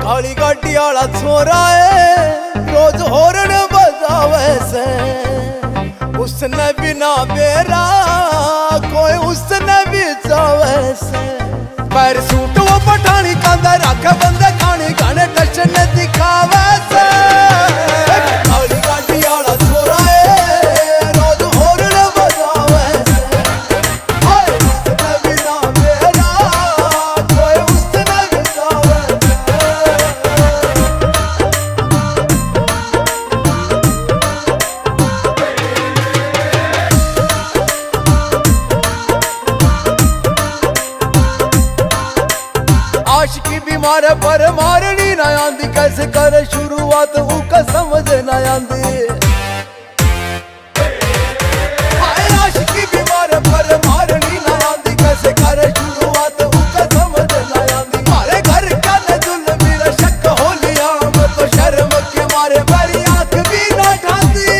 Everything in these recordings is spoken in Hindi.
काली गाड़ी वाला छोरा है रोज हॉर्न बजावे से। उसने बिना बेरा कोई उसने भी चावे से। पैर सूट वो पठानी कांदा रख बंदे खानी गाने टशन दिखावे से। काली गाड़ी वाला छोरा है रोज हॉर्न बजावे से। उसने बिना बेरा कोई उसने भी चावे आशिकी बीमार पर मारनी ना आंदी। कैसे करे शुरुआत उका समझ ना आंदी। आशिकी बीमार पर मारनी ना आंदी। कैसे करे शुरुआत उका समझ ना आंदी। मारे घर का न जुल मेरा शक हो लिया। मैं तो शर्म के मारे मेरी आंख भी ना ठांदी।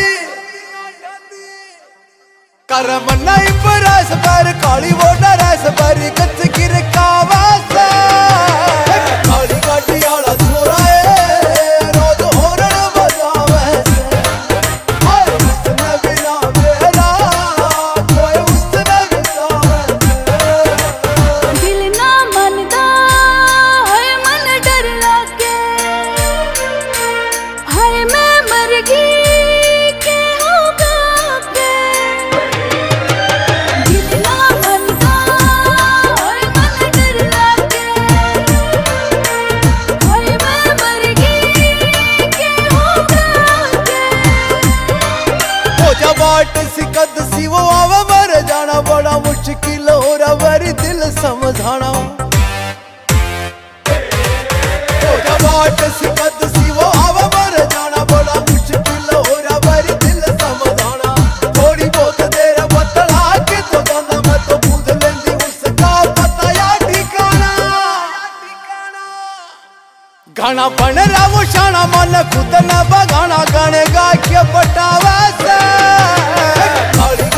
करम नहीं बरस पर काली वो डरस पर कच्च गिर कावा से। काली गाड़ी वाला छोरा है रोज हॉर्न बजावे से। उसने बिना बेरा कोई उसने भी चावे से। दिल ना मनदा है मन डर लागे। हाय मैं मर गई के होगा के। दिल ना मनदा है मन डर लागे। हाय मैं मर गई के होगा के। हो जा बाट सिकद सी वो आवा मर जाना। बड़ा मुश्किल हो रहा मेरी दिल समझाना। हो जा बाट सिकद सी वो आवा मर जाना। बड़ा मुश्किल हो रहा मेरी दिल समझाना। थोड़ी बहुत देर बतला के तो जाना। मैं तो पूछ लेंदी उसका पता या ठिकाना। गाना बन रहा वो शाना मन खुद न बगाना। गाने गा के पटावा से। काली